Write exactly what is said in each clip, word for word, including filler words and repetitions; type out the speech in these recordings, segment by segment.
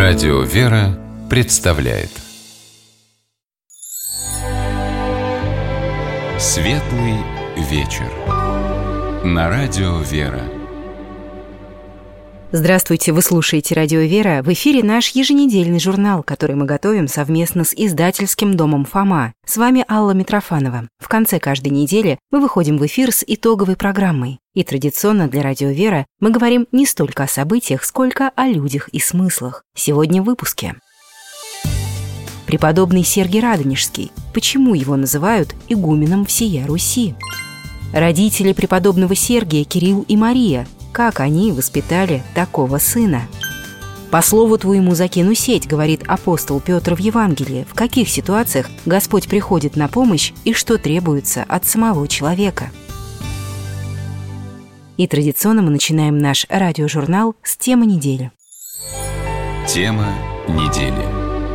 Радио «Вера» представляет Светлый вечер на Радио «Вера». Здравствуйте, вы слушаете Радио «Вера». В эфире наш еженедельный журнал, который мы готовим совместно с издательским домом «Фома». С вами Алла Митрофанова. В конце каждой недели мы выходим в эфир с итоговой программой. И традиционно для Радио «Вера» мы говорим не столько о событиях, сколько о людях и смыслах. Сегодня в выпуске. Преподобный Сергий Радонежский. Почему его называют игуменом всея Руси? Родители преподобного Сергия, Кирилл и Мария. Как они воспитали такого сына? «По слову твоему закину сеть», говорит апостол Петр в Евангелии. В каких ситуациях Господь приходит на помощь и что требуется от самого человека? И традиционно мы начинаем наш радиожурнал с темы недели. Тема недели.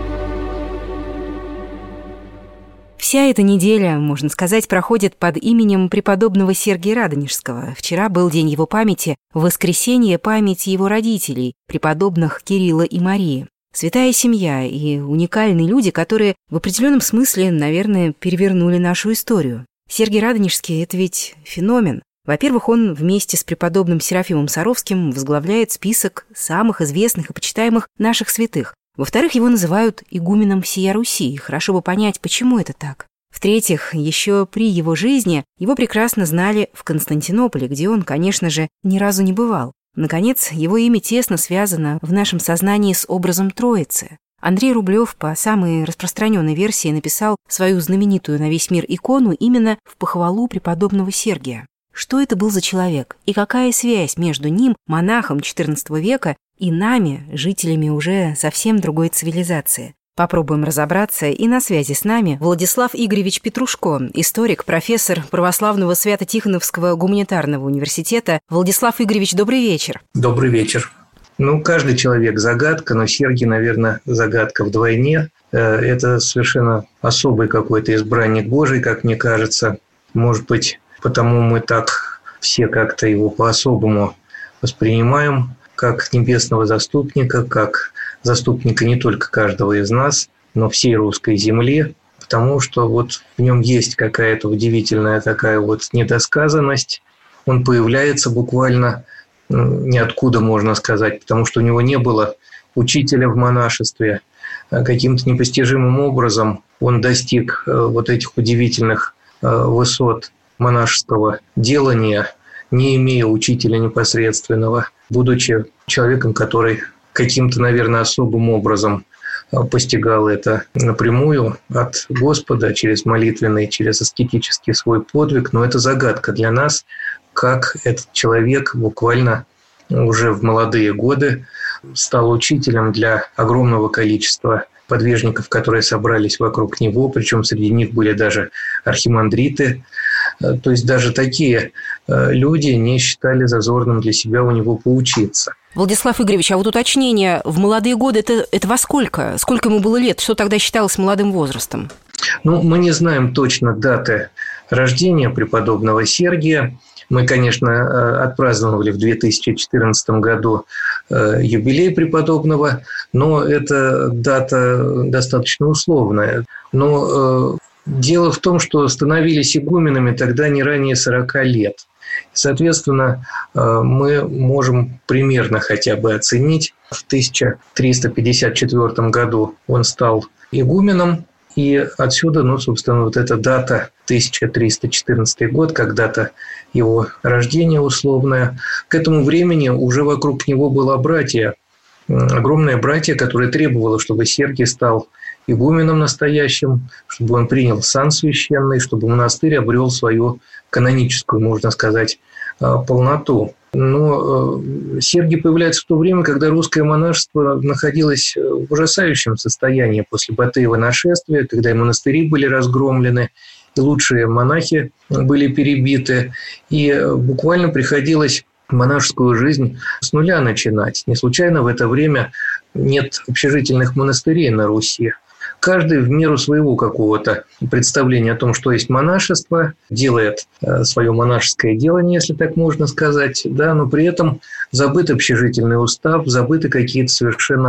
Вся эта неделя, можно сказать, проходит под именем преподобного Сергия Радонежского. Вчера был день его памяти, в воскресенье память его родителей, преподобных Кирилла и Марии. Святая семья и уникальные люди, которые в определенном смысле, наверное, перевернули нашу историю. Сергий Радонежский – это ведь феномен. Во-первых, он вместе с преподобным Серафимом Саровским возглавляет список самых известных и почитаемых наших святых. Во-вторых, его называют игуменом всея Руси, и хорошо бы понять, почему это так. В-третьих, еще при его жизни его прекрасно знали в Константинополе, где он, конечно же, ни разу не бывал. Наконец, его имя тесно связано в нашем сознании с образом Троицы. Андрей Рублев по самой распространенной версии написал свою знаменитую на весь мир икону именно в похвалу преподобного Сергия. Что это был за человек и какая связь между ним, монахом четырнадцатого века, и нами, жителями уже совсем другой цивилизации? Попробуем разобраться, и на связи с нами Владислав Игоревич Петрушко, историк, профессор православного Свято-Тихоновского гуманитарного университета. Владислав Игоревич, добрый вечер. Добрый вечер. Ну, каждый человек загадка, но Сергий, наверное, загадка вдвойне. Это совершенно особый какой-то избранник Божий, как мне кажется. Может быть, потому мы так все как-то его по-особому воспринимаем, как небесного заступника, как заступника не только каждого из нас, но всей русской земли, потому что вот в нем есть какая-то удивительная такая вот недосказанность. Он появляется буквально ниоткуда, можно сказать, потому что у него не было учителя в монашестве. Каким-то непостижимым образом он достиг вот этих удивительных высот монашеского делания, не имея учителя непосредственного, будучи человеком, который каким-то, наверное, особым образом постигал это напрямую от Господа через молитвенный, через аскетический свой подвиг. Но это загадка для нас, как этот человек буквально уже в молодые годы стал учителем для огромного количества подвижников, которые собрались вокруг него, причем среди них были даже архимандриты. То есть даже такие люди не считали зазорным для себя у него поучиться. Владислав Игоревич, а вот уточнение, в молодые годы это, это во сколько? Сколько ему было лет? Что тогда считалось молодым возрастом? Ну, мы не знаем точно даты рождения преподобного Сергия. Мы, конечно, отпраздновали в две тысячи четырнадцатом году юбилей преподобного, но эта дата достаточно условная. Но дело в том, что становились игуменами тогда не ранее сорока лет. Соответственно, мы можем примерно хотя бы оценить. В тысяча триста пятьдесят четвёртом году он стал игуменом. И отсюда, ну, собственно, вот эта дата, тысяча триста четырнадцатый год, как дата его рождения условная. К этому времени уже вокруг него было братья, огромное братье, которое требовало, чтобы Сергий стал игуменом настоящим, чтобы он принял сан священный, чтобы монастырь обрел свою каноническую, можно сказать, полноту. Но Сергий появляется в то время, когда русское монашество находилось в ужасающем состоянии после Батыева нашествия, когда и монастыри были разгромлены, и лучшие монахи были перебиты, и буквально приходилось монашескую жизнь с нуля начинать. Не случайно в это время нет общежительных монастырей на Руси. Каждый в меру своего какого-то представления о том, что есть монашество, делает свое монашеское делание, если так можно сказать, да, но при этом забыт общежительный устав, забыты какие-то совершенно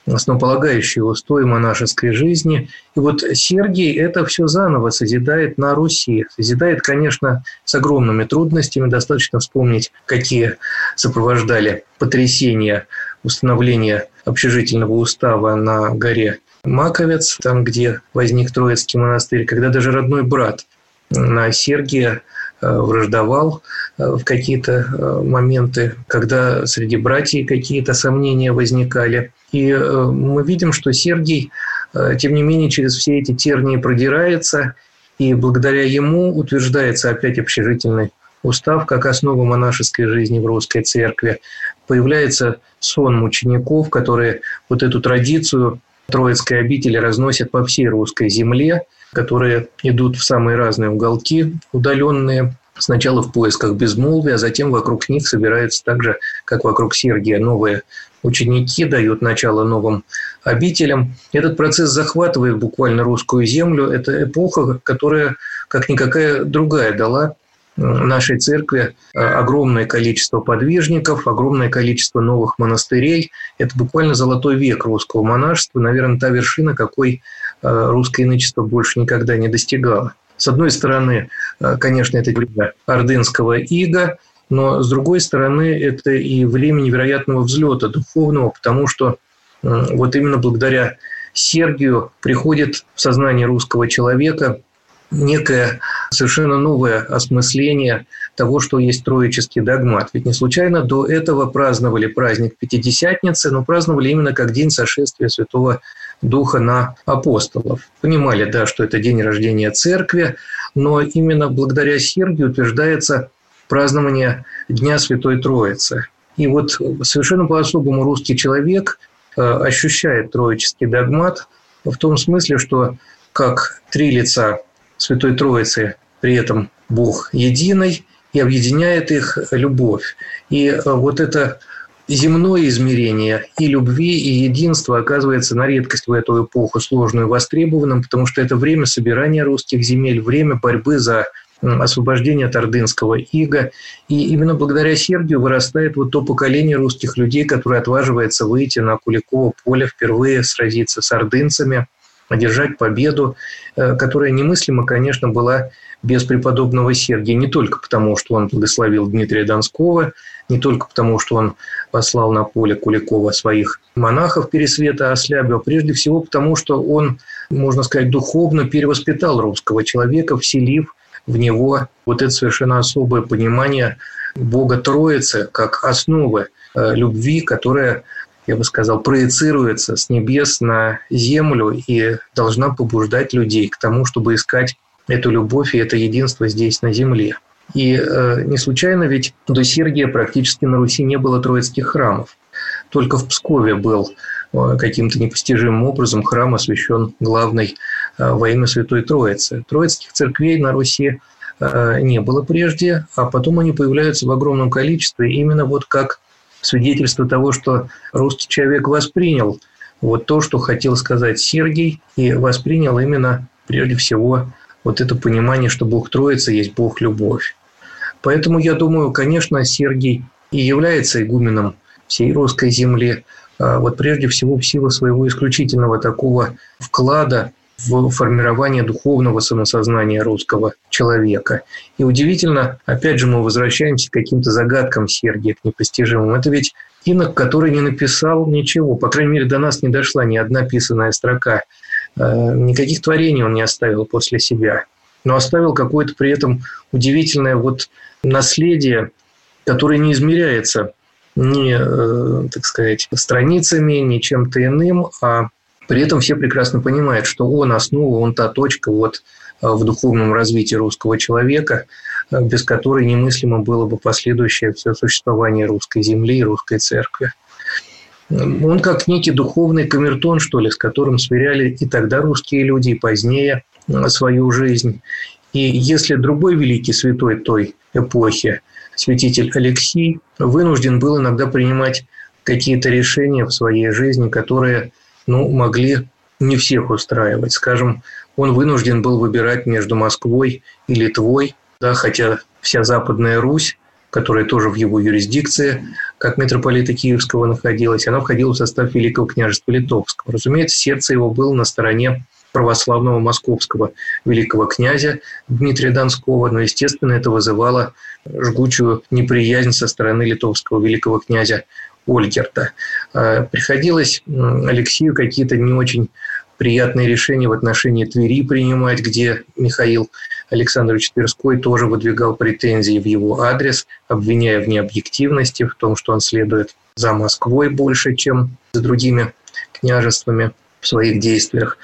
основополагающие устои монашеской жизни. И вот Сергий это все заново созидает на Руси. Созидает, конечно, с огромными трудностями. Достаточно вспомнить, какие сопровождали потрясения установления общежительного устава на горе Маковец, там, где возник Троицкий монастырь, когда даже родной брат на Сергия враждовал в какие-то моменты, когда среди братьев какие-то сомнения возникали. И мы видим, что Сергий, тем не менее, через все эти тернии продирается, и благодаря ему утверждается опять общежительный устав как основа монашеской жизни в русской церкви. Появляется сон учеников, которые вот эту традицию Троицкой обители разносят по всей русской земле, которые идут в самые разные уголки удаленные, сначала в поисках безмолвия, а затем вокруг них собираются так же, как вокруг Сергия, новые ученики, дают начало новым обителям. Этот процесс захватывает буквально русскую землю. Это эпоха, которая, как никакая другая, дала нашей церкви огромное количество подвижников, огромное количество новых монастырей. Это буквально золотой век русского монашества, наверное, та вершина, какой русское янычество больше никогда не достигало. С одной стороны, конечно, это время ордынского ига, но с другой стороны, это и время невероятного взлета духовного, потому что вот именно благодаря Сергию приходит в сознание русского человека некое совершенно новое осмысление того, что есть троический догмат. Ведь не случайно до этого праздновали праздник Пятидесятницы, но праздновали именно как день сошествия Святого Духа на апостолов. Понимали, да, что это день рождения церкви, но именно благодаря Сергию утверждается празднование Дня Святой Троицы. И вот совершенно по-особому русский человек ощущает троический догмат в том смысле, что как три лица Святой Троицы, при этом Бог единый, и объединяет их любовь. И вот это земное измерение и любви, и единства оказывается на редкость в эту эпоху сложную и востребованным, потому что это время собирания русских земель, время борьбы за освобождение от ордынского ига. И именно благодаря Сергию вырастает вот то поколение русских людей, которое отваживается выйти на Куликово поле, впервые сразиться с ордынцами, одержать победу, которая немыслима, конечно, была без преподобного Сергия. Не только потому, что он благословил Дмитрия Донского, не только потому, что он послал на поле Куликова своих монахов Пересвета Ослябю, а прежде всего потому, что он, можно сказать, духовно перевоспитал русского человека, вселив в него вот это совершенно особое понимание Бога Троицы как основы любви, которая, я бы сказал, проецируется с небес на землю и должна побуждать людей к тому, чтобы искать эту любовь и это единство здесь, на земле. И э, не случайно ведь до Сергия практически на Руси не было троицких храмов. Только в Пскове был э, каким-то непостижимым образом храм освящен главной э, во имя Святой Троицы. Троицких церквей на Руси э, не было прежде, а потом они появляются в огромном количестве именно вот как свидетельство того, что русский человек воспринял вот то, что хотел сказать Сергий, и воспринял именно прежде всего вот это понимание, что Бог Троица есть Бог-любовь. Поэтому, я думаю, конечно, Сергий и является игуменом всей русской земли, вот прежде всего в силу своего исключительного такого вклада в формирование духовного самосознания русского человека. И удивительно, опять же, мы возвращаемся к каким-то загадкам Сергия, к непостижимым. Это ведь инок, который не написал ничего, по крайней мере, до нас не дошла ни одна писаная строка. Никаких творений он не оставил после себя, но оставил какое-то при этом удивительное вот наследие, которое не измеряется ни, так сказать, страницами, ни чем-то иным, а при этом все прекрасно понимают, что он основа, он та точка вот в духовном развитии русского человека, без которой немыслимо было бы последующее все существование русской земли и русской церкви. Он как некий духовный камертон, что ли, с которым сверяли и тогда русские люди, и позднее свою жизнь. И если другой великий святой той эпохи, святитель Алексий, вынужден был иногда принимать какие-то решения в своей жизни, которые, ну, могли не всех устраивать. Скажем, он вынужден был выбирать между Москвой и Литвой, да, хотя вся Западная Русь которое тоже в его юрисдикции, как митрополита Киевского, находилось, оно входило в состав Великого княжества Литовского. Разумеется, сердце его было на стороне православного московского великого князя Дмитрия Донского, но, естественно, это вызывало жгучую неприязнь со стороны литовского великого князя Ольгерта. Приходилось Алексею какие-то не очень приятные решения в отношении Твери принимать, где Михаил Александрович Тверской тоже выдвигал претензии в его адрес, обвиняя в необъективности, в том, что он следует за Москвой больше, чем за другими княжествами в своих действиях.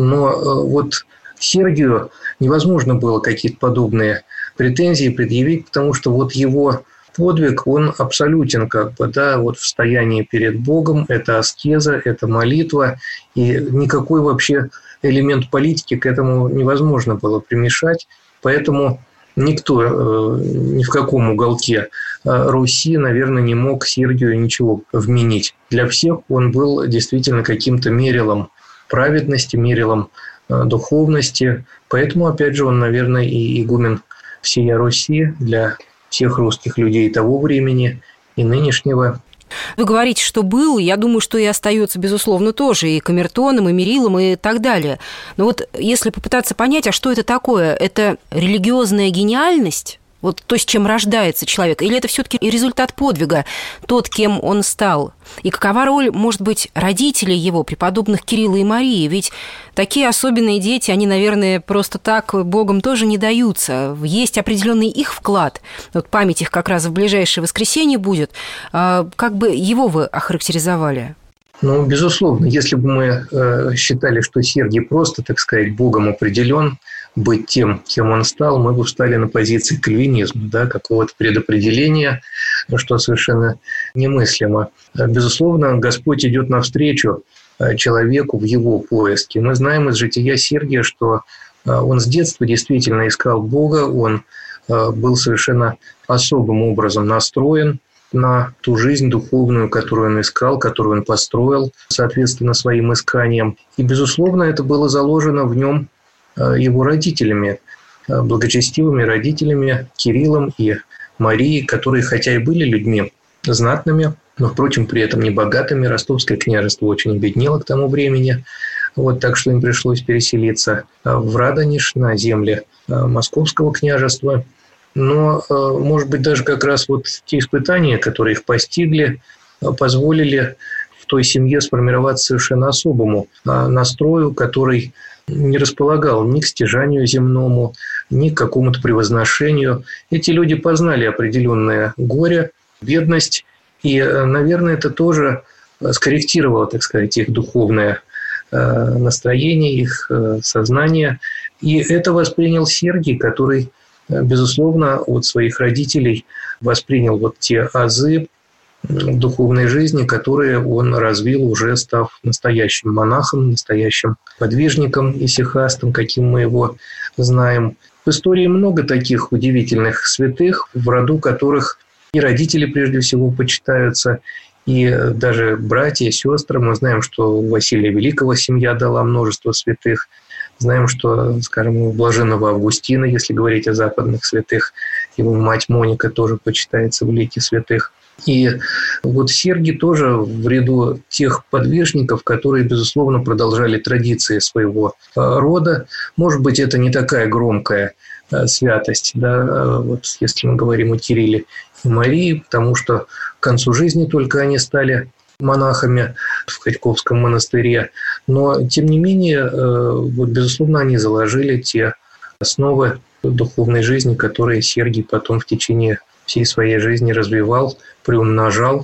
Но вот Сергию невозможно было какие-то подобные претензии предъявить, потому что вот его подвиг, он абсолютен, как бы, да, вот в стоянии перед Богом, это аскеза, это молитва, и никакой вообще элемент политики к этому невозможно было примешать, поэтому никто э, ни в каком уголке э, Руси, наверное, не мог Сергию ничего вменить. Для всех он был действительно каким-то мерилом праведности, мерилом э, духовности, поэтому, опять же, он, наверное, и игумен всея Руси для всех русских людей того времени и нынешнего. Вы говорите, что был, я думаю, что и остается, безусловно, тоже и камертоном, и мерилом, и так далее. Но вот если попытаться понять, а что это такое? Это религиозная гениальность? Вот то, с чем рождается человек? Или это все-таки результат подвига, тот, кем он стал? И какова роль, может быть, родителей его, преподобных Кирилла и Марии? Ведь такие особенные дети, они, наверное, просто так Богом тоже не даются. Есть определенный их вклад. Вот память их как раз в ближайшее воскресенье будет. Как бы его вы охарактеризовали? Ну, безусловно, если бы мы э, считали, что Сергий просто, так сказать, Богом определен быть тем, кем он стал, мы бы встали на позиции кальвинизма, да, какого-то предопределения, что совершенно немыслимо. Безусловно, Господь идет навстречу человеку в его поиске. Мы знаем из жития Сергия, что он с детства действительно искал Бога, он был совершенно особым образом настроен на ту жизнь духовную, которую он искал, которую он построил, соответственно, своим исканиям. И, безусловно, это было заложено в нем его родителями, благочестивыми родителями Кириллом и Марией, которые, хотя и были людьми знатными, но, впрочем, при этом не богатыми. Ростовское княжество очень обеднело к тому времени, вот, так что им пришлось переселиться в Радонеж, на земли Московского княжества. Но, может быть, даже как раз вот те испытания, которые их постигли, позволили в той семье сформироваться совершенно особому настрою, который не располагал ни к стяжанию земному, ни к какому-то превозношению. Эти люди познали определенное горе, бедность, и, наверное, это тоже скорректировало, так сказать, их духовное настроение, их сознание. И это воспринял Сергий, который, безусловно, от своих родителей воспринял вот те азы духовной жизни, которые он развил, уже став настоящим монахом, настоящим подвижником исихастом, каким мы его знаем. В истории много таких удивительных святых, в роду которых и родители прежде всего почитаются, и даже братья, сестры. Мы знаем, что у Василия Великого семья дала множество святых. Знаем, что, скажем, у блаженного Августина, если говорить о западных святых, его мать Моника тоже почитается в лике святых. И вот Сергий тоже в ряду тех подвижников, которые, безусловно, продолжали традиции своего рода. Может быть, это не такая громкая святость, да, вот если мы говорим о Кирилле и Марии, потому что к концу жизни только они стали монахами в Харьковском монастыре. Но, тем не менее, вот, безусловно, они заложили те основы духовной жизни, которые Сергий потом в течение всей своей жизни развивал, приумножал.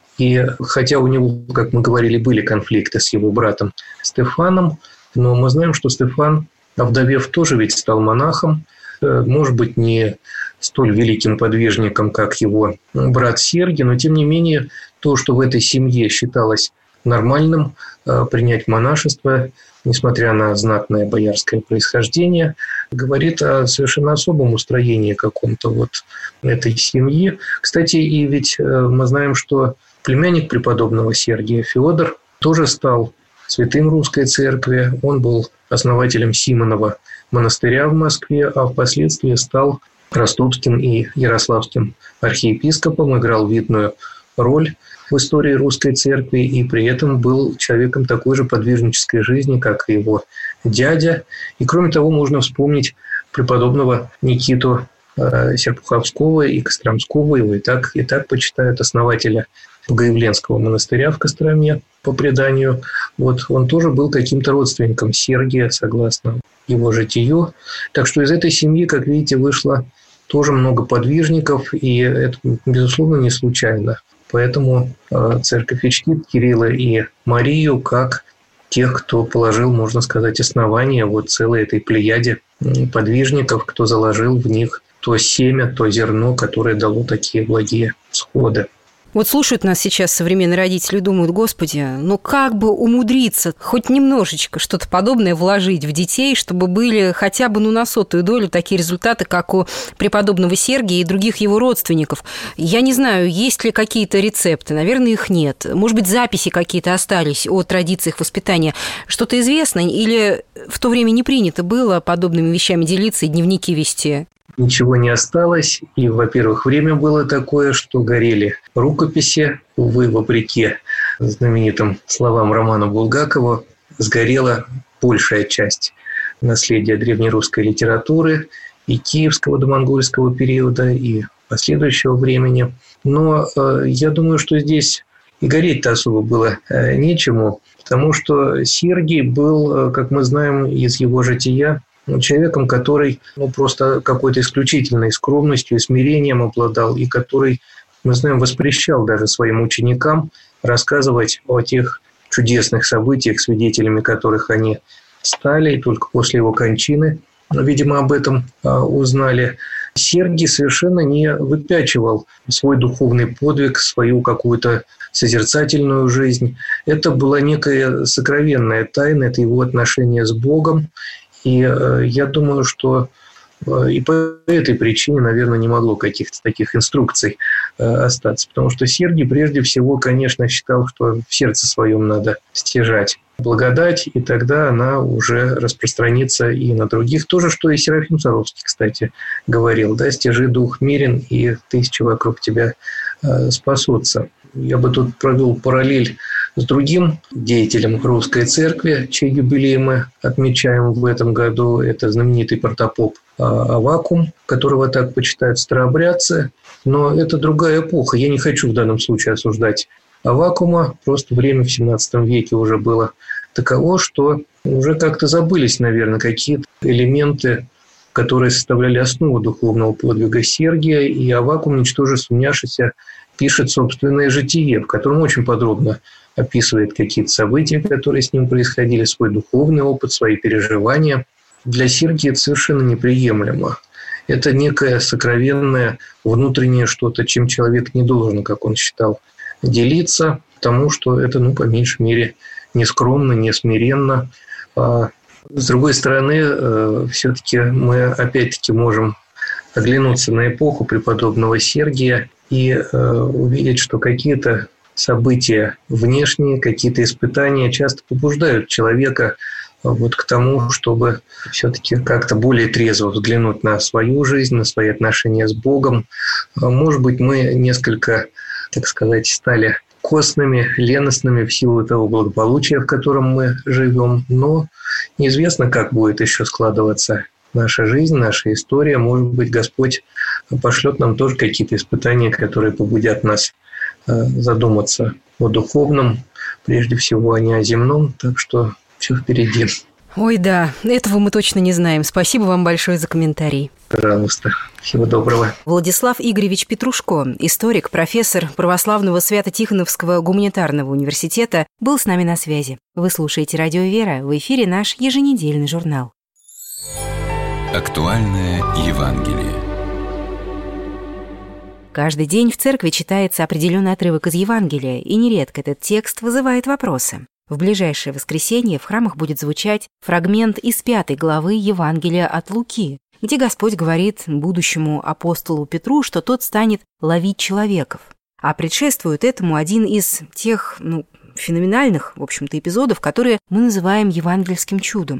И хотя у него, как мы говорили, были конфликты с его братом Стефаном, но мы знаем, что Стефан, овдовев, тоже ведь стал монахом, может быть, не столь великим подвижником, как его брат Сергий, но, тем не менее, то, что в этой семье считалось нормальным, принять монашество, несмотря на знатное боярское происхождение, говорит о совершенно особом устроении каком-то вот этой семьи. Кстати, и ведь мы знаем, что племянник преподобного Сергия Феодор тоже стал святым русской церкви. Он был основателем Симонова монастыря в Москве, а впоследствии стал ростовским и ярославским архиепископом, играл видную роль в истории русской церкви и при этом был человеком такой же подвижнической жизни, как и его дядя. И кроме того, можно вспомнить преподобного Никиту э, Серпуховского и Костромского, его и так, и так почитают, основателя Богоявленского монастыря в Костроме, по преданию. Вот он тоже был каким-то родственником Сергия, согласно его житию. Так что из этой семьи, как видите, вышло тоже много подвижников, и это, безусловно, не случайно. Поэтому э, церковь чтит Кирилла и Марию как тех, кто положил, можно сказать, основание вот целой этой плеяде подвижников, кто заложил в них то семя, то зерно, которое дало такие благие всходы. Вот слушают нас сейчас современные родители и думают: Господи, ну как бы умудриться хоть немножечко что-то подобное вложить в детей, чтобы были хотя бы ну, на сотую долю такие результаты, как у преподобного Сергия и других его родственников. Я не знаю, есть ли какие-то рецепты, наверное, их нет. Может быть, записи какие-то остались о традициях воспитания. Что-то известно или в то время не принято было подобными вещами делиться и дневники вести? Ничего не осталось. И, во-первых, время было такое, что горели рукописи. Увы, вопреки знаменитым словам Романа Булгакова, сгорела большая часть наследия древнерусской литературы и киевского домонгольского периода, и последующего времени. Но э, я думаю, что здесь и гореть-то особо было э, нечему, потому что Сергий был, э, как мы знаем из его жития, человеком, который ну, просто какой-то исключительной скромностью и смирением обладал, и который, мы знаем, воспрещал даже своим ученикам рассказывать о тех чудесных событиях, свидетелями которых они стали, и только после его кончины, видимо, об этом а, узнали. Сергий совершенно не выпячивал свой духовный подвиг, свою какую-то созерцательную жизнь. Это была некая сокровенная тайна, это его отношение с Богом. И э, я думаю, что э, и по этой причине, наверное, не могло каких-то таких инструкций э, остаться. Потому что Сергий прежде всего, конечно, считал, что в сердце своем надо стяжать благодать, и тогда она уже распространится и на других. То же, что и Серафим Саровский, кстати, говорил. Да, «Стяжи дух мирен, и тысячи вокруг тебя э, спасутся». Я бы тут провел параллель с другим деятелем русской церкви, чей юбилей мы отмечаем в этом году. Это знаменитый протопоп Аввакум, которого так почитают старообрядцы. Но это другая эпоха. Я не хочу в данном случае осуждать Аввакума. Просто время в семнадцатом веке уже было таково, что уже как-то забылись, наверное, какие-то элементы, которые составляли основу духовного подвига Сергия. И Аввакум, ничтоже сумняшися, пишет собственное житие, в котором очень подробно описывает какие-то события, которые с ним происходили, свой духовный опыт, свои переживания. Для Сергия это совершенно неприемлемо. Это некое сокровенное внутреннее что-то, чем человек не должен, как он считал, делиться, потому что это, ну, по меньшей мере, не скромно, не смиренно. А с другой стороны, все-таки мы опять-таки можем оглянуться на эпоху преподобного Сергия и увидеть, что какие-то события внешние, какие-то испытания часто побуждают человека вот к тому, чтобы все-таки как-то более трезво взглянуть на свою жизнь, на свои отношения с Богом. Может быть, мы несколько, так сказать, стали костными, леностными в силу того благополучия, в котором мы живем, но неизвестно, как будет еще складываться наша жизнь, наша история. Может быть, Господь пошлет нам тоже какие-то испытания, которые побудят нас задуматься о духовном, прежде всего, а не о земном. Так что все впереди. Ой, да, этого мы точно не знаем. Спасибо вам большое за комментарий. Пожалуйста. Всего доброго. Владислав Игоревич Петрушко, историк, профессор Православного Свято-Тихоновского гуманитарного университета, был с нами на связи. Вы слушаете «Радио Вера», в эфире наш еженедельный журнал. Актуальное Евангелие. Каждый день в церкви читается определенный отрывок из Евангелия, и нередко этот текст вызывает вопросы. В ближайшее воскресенье в храмах будет звучать фрагмент из пятой главы Евангелия от Луки, где Господь говорит будущему апостолу Петру, что тот станет ловить человеков. А предшествует этому один из тех, ну, феноменальных, в общем-то, эпизодов, которые мы называем евангельским чудом.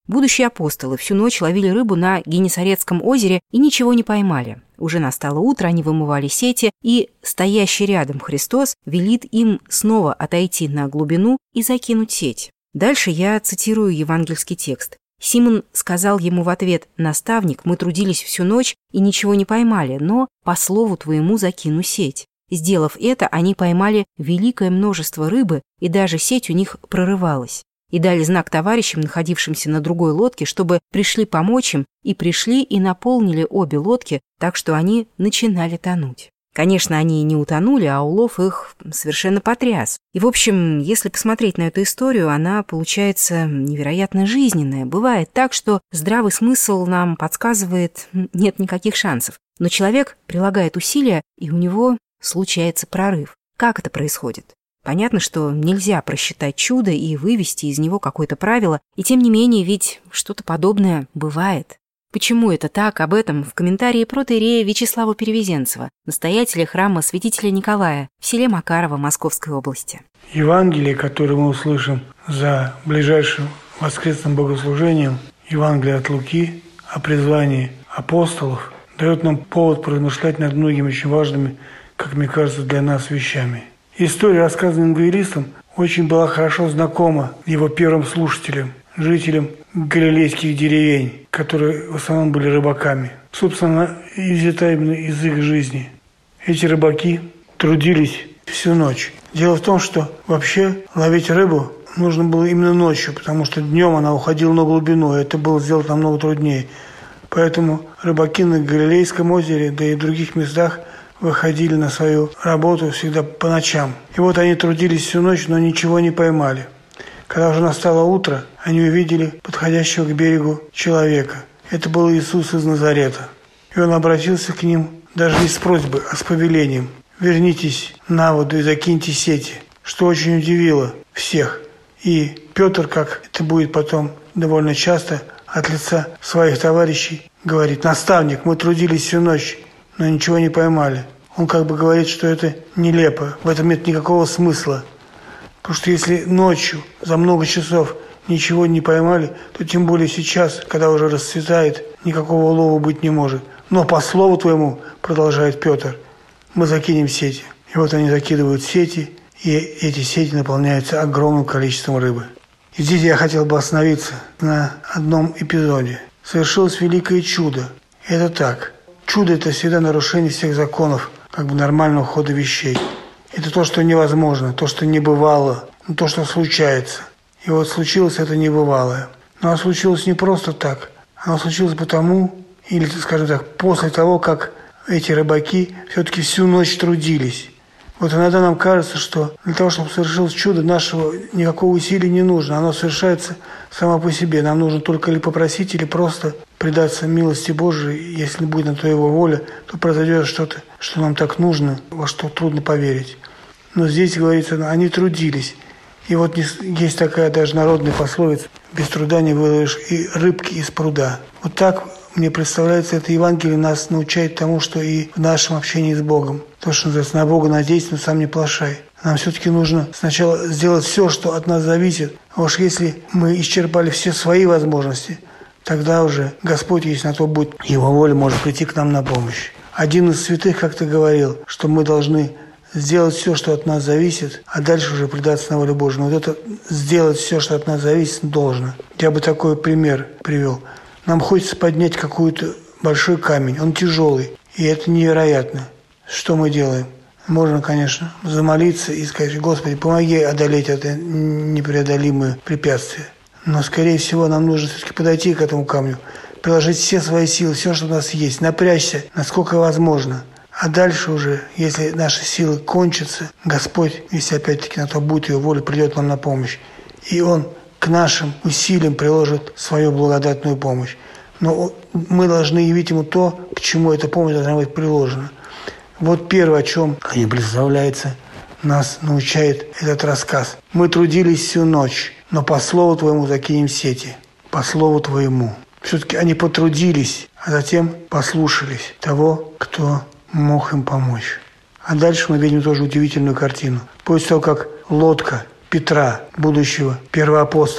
Будущие апостолы всю ночь ловили рыбу на Генесарецком озере и ничего не поймали. Уже настало утро, они вымывали сети, и стоящий рядом Христос велит им снова отойти на глубину и закинуть сеть. Дальше я цитирую евангельский текст. Симон сказал ему в ответ: «Наставник, мы трудились всю ночь и ничего не поймали, но по слову твоему закину сеть». Сделав это, они поймали великое множество рыбы, и даже сеть у них прорывалась. И дали знак товарищам, находившимся на другой лодке, чтобы пришли помочь им, и пришли и наполнили обе лодки, так что они начинали тонуть. Конечно, они не утонули, а улов их совершенно потряс. И, в общем, если посмотреть на эту историю, она получается невероятно жизненная. Бывает так, что здравый смысл нам подсказывает, нет никаких шансов. Но человек прилагает усилия, и у него случается прорыв. Как это происходит? Понятно, что нельзя просчитать чудо и вывести из него какое-то правило, и тем не менее ведь что-то подобное бывает. Почему это так, об этом в комментарии протоиерея Вячеслава Перевезенцева, настоятеля храма святителя Николая в селе Макарово Московской области. Евангелие, которое мы услышим за ближайшим воскресным богослужением, Евангелие от Луки о призвании апостолов, дает нам повод поразмышлять над многими очень важными, как мне кажется, для нас вещами. История, рассказанная евангелистом, очень была хорошо знакома его первым слушателям, жителям галилейских деревень, которые в основном были рыбаками. Собственно, и взята именно из их жизни. Эти рыбаки трудились всю ночь. Дело в том, что вообще ловить рыбу нужно было именно ночью, потому что днем она уходила на глубину, и это было сделать намного труднее. Поэтому рыбаки на Галилейском озере, да и в других местах выходили на свою работу всегда по ночам. И вот они трудились всю ночь, но ничего не поймали. Когда уже настало утро, они увидели подходящего к берегу человека. Это был Иисус из Назарета. И он обратился к ним даже не с просьбой, а с повелением: «Вернитесь на воду и закиньте сети», что очень удивило всех. И Петр, как это будет потом довольно часто, от лица своих товарищей говорит: «Наставник, мы трудились всю ночь, но ничего не поймали». Он как бы говорит, что это нелепо, в этом нет никакого смысла. Потому что если ночью за много часов ничего не поймали, то тем более сейчас, когда уже расцветает, никакого улова быть не может. «Но по слову твоему, — продолжает Петр, — мы закинем сети». И вот они закидывают сети, и эти сети наполняются огромным количеством рыбы. И здесь я хотел бы остановиться на одном эпизоде. Совершилось великое чудо. Это так. Чудо – это всегда нарушение всех законов, как бы нормального хода вещей. Это то, что невозможно, то, что не бывало, то, что случается. И вот случилось это небывалое. Но оно случилось не просто так. Оно случилось потому, или, скажем так, после того, как эти рыбаки все-таки всю ночь трудились. Вот иногда нам кажется, что для того, чтобы совершилось чудо, нашего никакого усилия не нужно. Оно совершается само по себе. Нам нужно только или попросить, или просто предаться милости Божией. Если будет на то Его воля, то произойдет что-то, что нам так нужно, во что трудно поверить. Но здесь говорится, они трудились. И вот есть такая даже народная пословица: «Без труда не выловишь и рыбки из пруда». Вот так, мне представляется, это Евангелие нас научает тому, что и в нашем общении с Богом. То, что называется: «На Бога надейся, но сам не плашай». Нам все-таки нужно сначала сделать все, что от нас зависит. А уж если мы исчерпали все свои возможности, тогда уже Господь, если на то будет Его воля, может прийти к нам на помощь. Один из святых как-то говорил, что мы должны сделать все, что от нас зависит, а дальше уже предаться на волю Божию. Но вот это сделать все, что от нас зависит, должно. Я бы такой пример привел. Нам хочется поднять какой-то большой камень, он тяжелый, и это невероятно. Что мы делаем? Можно, конечно, замолиться и сказать: «Господи, помоги одолеть это непреодолимое препятствие». Но, скорее всего, нам нужно все-таки подойти к этому камню, приложить все свои силы, все, что у нас есть, напрячься, насколько возможно. А дальше уже, если наши силы кончатся, Господь, если опять-таки на то будет Его воля, придет нам на помощь. И Он к нашим усилиям приложит свою благодатную помощь. Но мы должны явить Ему то, к чему эта помощь должна быть приложена. Вот первое, о чем и представляется, нас научает этот рассказ. «Мы трудились всю ночь, но по слову Твоему закинем сети». По слову Твоему. Все-таки они потрудились, а затем послушались того, кто мог им помочь. А дальше мы видим тоже удивительную картину. После того, как лодка Петра, будущего первого апостола,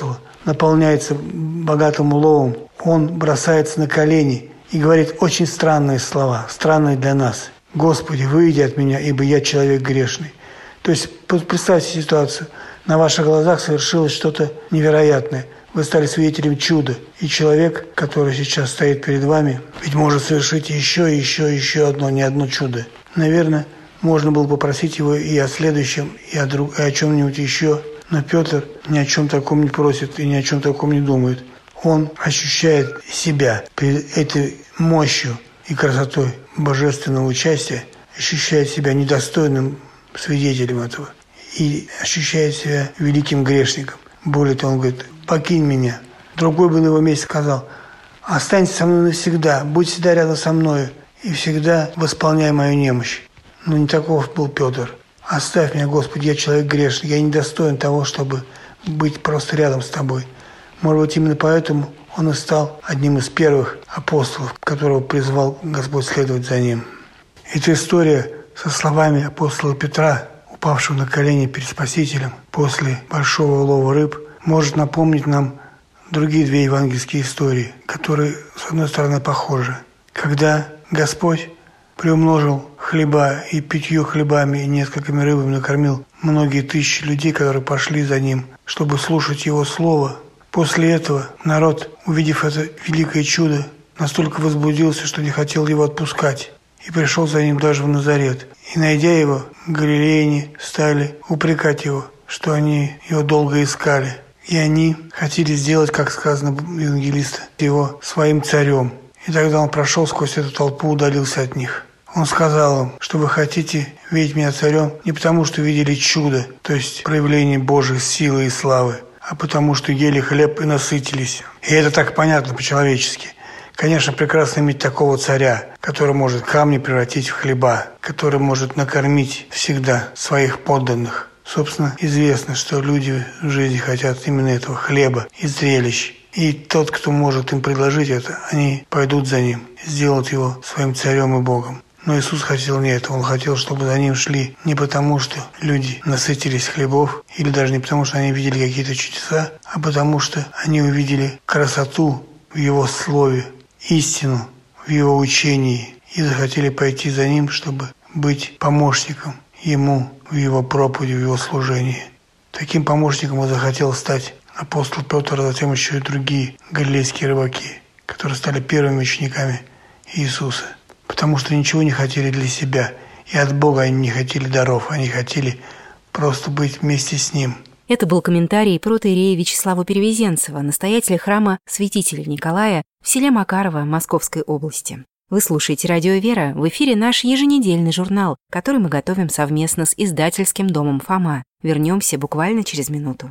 наполняется богатым уловом, он бросается на колени и говорит очень странные слова, странные для нас. «Господи, выйди от меня, ибо я человек грешный». То есть представьте ситуацию. На ваших глазах совершилось что-то невероятное. Вы стали свидетелем чуда. И человек, который сейчас стоит перед вами, ведь может совершить еще, еще, еще одно, не одно чудо. Наверное, можно было попросить его и о следующем, и о, друг, и о чем-нибудь еще. Но Петр ни о чем таком не просит и ни о чем таком не думает. Он ощущает себя перед этой мощью и красотой божественного участия, ощущает себя недостойным свидетелем этого и ощущает себя великим грешником. Более того, он говорит: «Покинь меня». Другой бы на его месте сказал: «Останься со мной навсегда, будь всегда рядом со мною и всегда восполняй мою немощь». Но не таков был Петр. «Оставь меня, Господи, я человек грешный, я недостоин того, чтобы быть просто рядом с Тобой». Может быть, именно поэтому он и стал одним из первых апостолов, которого призвал Господь следовать за ним. Эта история со словами апостола Петра, упавшего на колени перед Спасителем после большого улова рыб, может напомнить нам другие две евангельские истории, которые, с одной стороны, похожи. Когда Господь приумножил хлеба и пятью хлебами и несколькими рыбами накормил многие тысячи людей, которые пошли за Ним, чтобы слушать Его Слово. После этого народ, увидев это великое чудо, настолько возбудился, что не хотел Его отпускать, и пришел за Ним даже в Назарет. И, найдя Его, галилеяне стали упрекать Его, что они Его долго искали. И они хотели сделать, как сказано у евангелиста, Его своим царем. И тогда Он прошел сквозь эту толпу, удалился от них. Он сказал им, что вы хотите видеть меня царем не потому, что видели чудо, то есть проявление Божьей силы и славы, а потому что ели хлеб и насытились. И это так понятно по-человечески. Конечно, прекрасно иметь такого царя, который может камни превратить в хлеба, который может накормить всегда своих подданных. Собственно, известно, что люди в жизни хотят именно этого хлеба и зрелищ. И тот, кто может им предложить это, они пойдут за ним, сделают его своим царем и Богом. Но Иисус хотел не этого. Он хотел, чтобы за Ним шли не потому, что люди насытились хлебов, или даже не потому, что они видели какие-то чудеса, а потому, что они увидели красоту в Его Слове, истину в Его учении и захотели пойти за Ним, чтобы быть помощником Ему в Его проповеди, в Его служении. Таким помощником и захотел стать апостол Петр, а затем еще и другие галилейские рыбаки, которые стали первыми учениками Иисуса. Потому что ничего не хотели для себя. И от Бога они не хотели даров. Они хотели просто быть вместе с Ним. Это был комментарий протоиерея Вячеслава Перевезенцева, настоятеля храма Святителя Николая в селе Макарово Московской области. Вы слушаете «Радио Вера», в эфире наш еженедельный журнал, который мы готовим совместно с издательским домом «Фома». Вернемся буквально через минуту.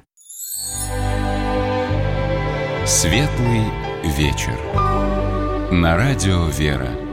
Светлый вечер. На радио «Вера».